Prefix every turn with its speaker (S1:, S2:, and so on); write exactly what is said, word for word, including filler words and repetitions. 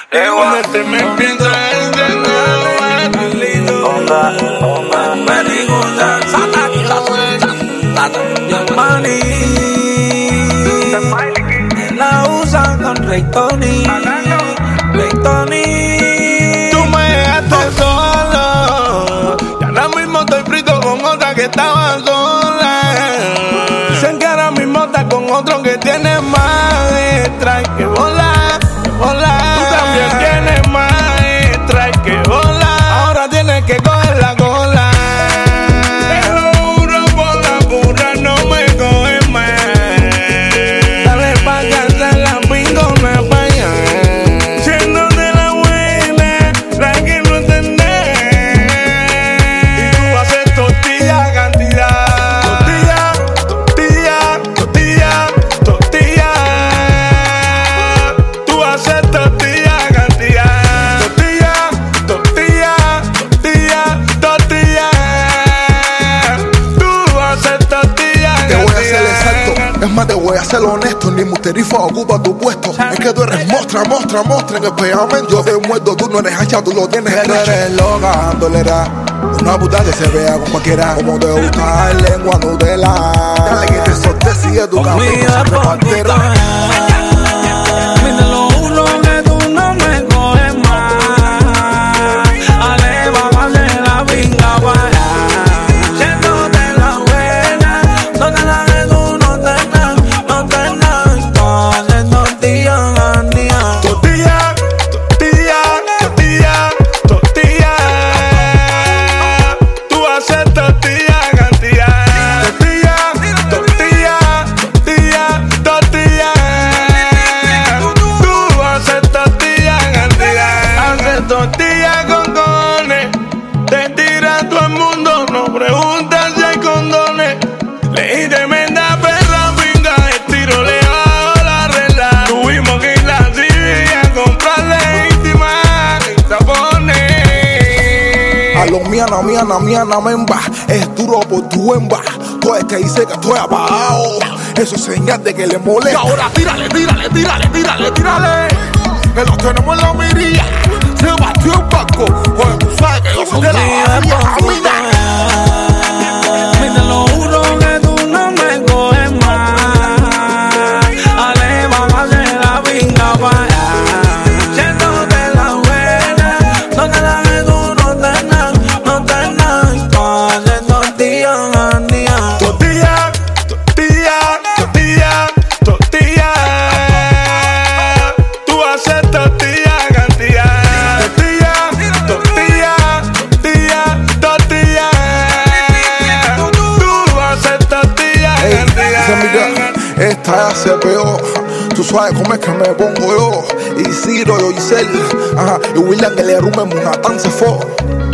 S1: Te me pienso en
S2: Onda, onda,
S1: película, sata, sata, Yamani. La usan con Ray Tony, Ray Tony.
S3: Tú me dejaste solo y ahora mismo estoy frito con otra que estaba sola. Dicen que ahora mismo estás con otro que tiene más extra y que volar, volar. Tú también tienes más extra y que volar. Ahora tienes que coger la cola. Te lo juro por la pura, no me coges más. Dale pa' casa la pingona pa' allá. Siendo de la buena, la que no entendés. Y tú haces tortilla cantidad. Tortilla, tortilla, tortilla, tortilla. Tú haces tortilla cantidad. Tortilla, tortilla, tortilla, tortilla. Tú haces tortilla cantidad.
S4: Te voy a hacer exacto, es más te voy a ser honesto. Ni Musterifa ocupa tu puesto. Es que tú eres mostra, mostra, mostra. En el pegamento yo te muerdo, tú no eres hacha, tú lo tienes. Tú eres loca, andolera. Una puta que se vea con cualquiera. Como te gusta en lengua Nutella. Dale que te solte, sigue tu camino, siempre pantera.
S1: Mira lo uno que tú no me coges más. Ale, vamos a hacer la pinga para. Siéndote la buena, donde la que tú no tengas, no tengas. Entonces tortilla, gandía.
S3: Tortilla, tortilla, tortilla, tortilla. Tú haces tortilla cantidad. Tortilla, tortilla, tortilla, tortilla. Tú haces tortilla cantidad. Haces tortilla con cojones. Te tira a todo el mundo, no preguntas si hay condones. Leí tremenda perra, pinga, el tiro le bajo la regla. Tuvimos que ir a la C B a comprarle íntima tapones.
S4: A los miana, miana, miana, memba. Es duro por tu hemba. Todo el que dice que estoy apagado, eso es señal de que le molesta. Y ahora tírale, tírale, tírale, tírale, tírale. Que los tenemos en la mirilla. Se batió el barco. Oye, tú sabes que yo soy de la bahía. Camina.
S1: Mira lo uno que tú no me coges más. Ale, vamos a hacer la pinga para allá. Siéndote la buena, donde la que tú no tengas, no tengas. Entonces tortilla, gandía.
S3: Tortilla, tortilla, tortilla, tortilla. Tú haces tortilla cantidad. Tortilla, tortilla, tortilla, tortilla. Tú haces tortilla
S4: Ey, esa
S3: cantidad.
S4: mira, esta ya se peor. Tú sabes cómo es que me pongo yo. Y Ciro, yo y Cel. Ajá, y William que le rumben una tan se fue.